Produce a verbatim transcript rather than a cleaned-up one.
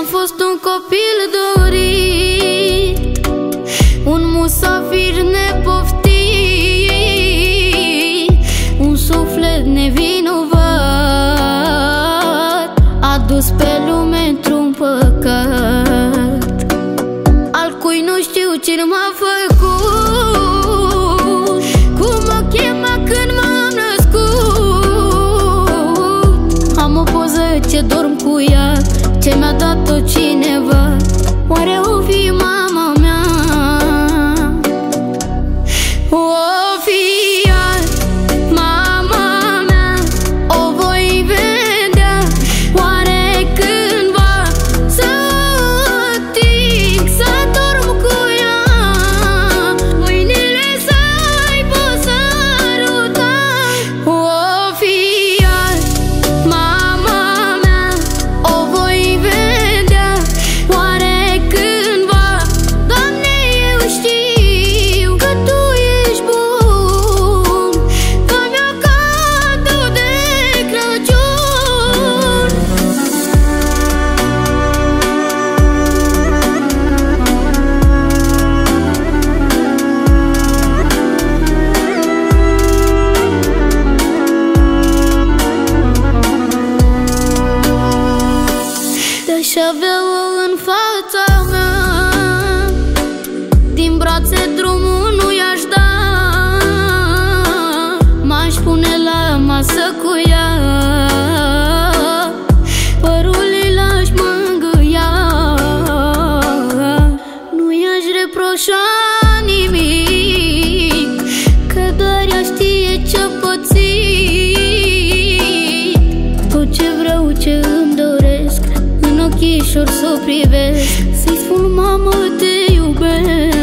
Am fost un copil dorit, un musafir nepoftit, un suflet nevinovat, adus pe lume într-un păcat, al cui nu știu cine m-a făcut, cum mă chema când m-am născut. Am o poză ce dorm cu ea, ce mi-a dat-o cineva. Oare o fi mama mea? O fi ea, mama mea, o voi vedea. Oare cândva să o ating, să dorm cu ea, mâinile să-i pot săruta? O fi ea, mama mea, o voi vedea. Oare cândva, Doamne, eu știu că Tu ești bun, fă-mi o cadou de Crăciun. Te-aș avea-o în fața mea, din brațe drumul nu i-aș da, m-aș pune la masă cu ea, părul l-aș mângâia. Nu i-aș reproșa nimic, că doar ea știe ce-a pățit. Tot ce vreau, ce îmi doresc, în ochișor s-o privesc, să-i spun: mamă, te iubesc.